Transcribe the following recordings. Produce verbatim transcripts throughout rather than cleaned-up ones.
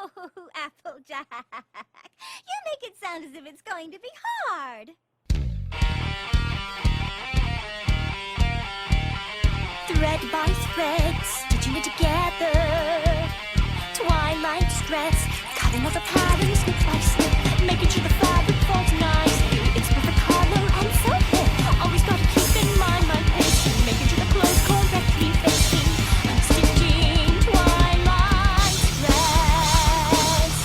Oh, Applejack, you make it sound as if it's going to be hard. Thread by thread, stitching it together. Twilight stress, cutting all the patterns snip by snip, making sure the fabric falls nicely. It's perfect color and so fit. Always gotta keep in mind my pacing, making sure the clothes correctly facing. I'm stitching twilight stress.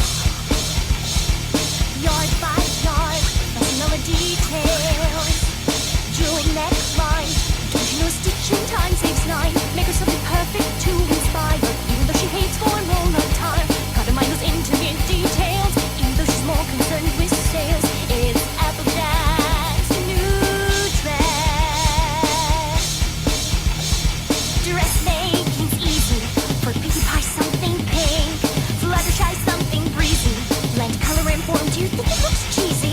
Yard by yard, messing all the details. Jewel neckline, don't you know stitching time saves nine? Make her something perfect to inspire, even though she hates formal attire. Gotta mind those intimate details, even though she's more concerned with sales. It's Applejack's new dress. Dressmaking's easy, for Pinkie Pie something pink, Fluttershy something breezy. Blend color and form, do you think it looks cheesy?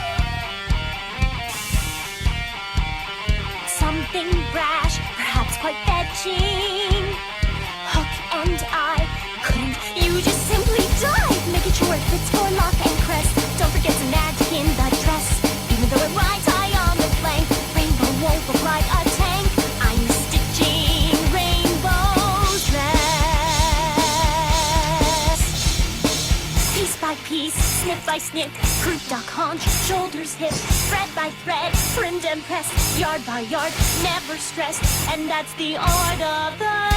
Something brash, perhaps quite fetching. Hook and eye, couldn't you just simply dive? Making sure it fits for lock and crest. Don't forget to nag in the dress, even though it rides high on the flank. Rainbow won't look like a tank. I'm stitching Rainbow's dress. Piece by piece, snip by snip, croup, duck, haunch, shoulders, hip, thread by thread, trimmed and pressed, yard by yard, never stressed, and that's the art of the